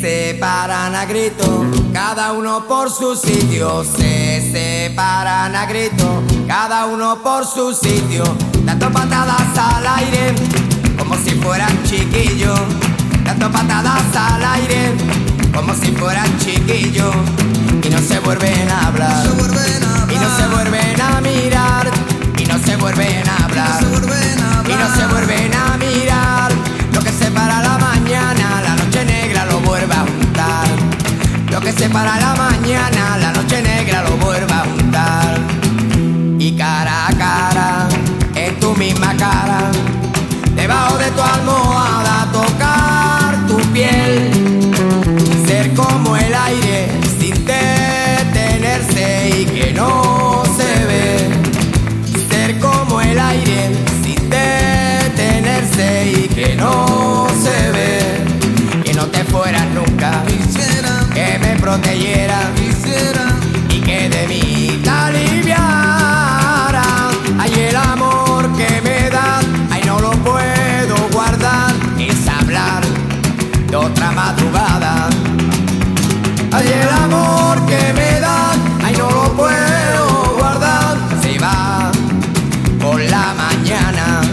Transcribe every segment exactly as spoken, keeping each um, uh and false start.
separan a grito, cada uno por su sitio. Se separan a grito, cada uno por su sitio. Dando patadas al aire, como si fueran chiquillos. Dando patadas al aire, como si fueran chiquillos. Y no se vuelven a hablar, y no se vuelven a mirar, y no se vuelven a hablar, y no se vuelven a mirar. Lo que separa la mañana, la noche negra lo vuelve a juntar. Lo que separa la mañana, la noche negra lo vuelve a juntar. Y cara a cara, en tu misma cara, debajo de tu almohada, tocar tu piel. Ser como el aire sin detenerse y que no se ve. Ser como el aire sin detenerse y que no se ve. Que no te fueras nunca, quisiera que me protegiera, quisiera y que de mí te aliviara. Ay, el amor que me das, ay, no lo puedo guardar. Es hablar de otra madrugada. Ay, el amor que me das, ay, no lo puedo guardar. Se va por la mañana.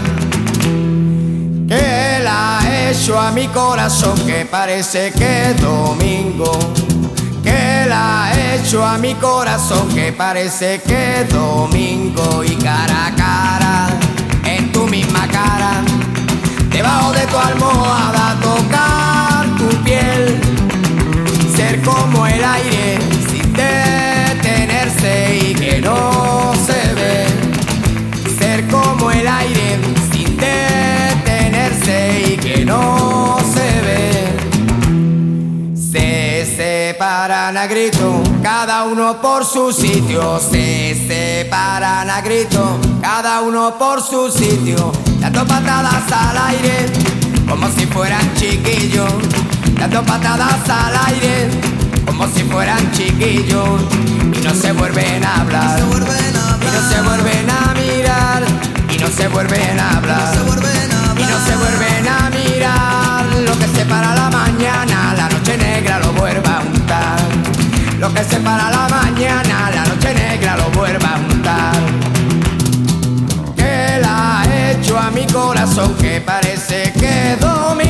Que la ha hecho a mi corazón que parece que es domingo. Que la ha hecho a mi corazón que parece que es domingo. Y cara a cara, en tu misma cara, debajo de tu almohada, tocar tu piel. Ser como el aire sin detenerse y que no se ve. Ser como el aire sin detenerse y que no se ve. Se separan a grito, cada uno por su sitio. Se separan a grito, cada uno por su sitio. Dando patadas al aire, como si fueran chiquillos. Dando patadas al aire, como si fueran chiquillos. Y no se vuelven a hablar, y no se vuelven a mirar, y no se vuelven a hablar, y no se vuelven a mirar. Lo que separa la mañana, la noche negra lo vuelve a juntar. Lo que separa la mañana, la noche negra lo vuelve a juntar. Que la ha hecho a mi corazón que parece que domina.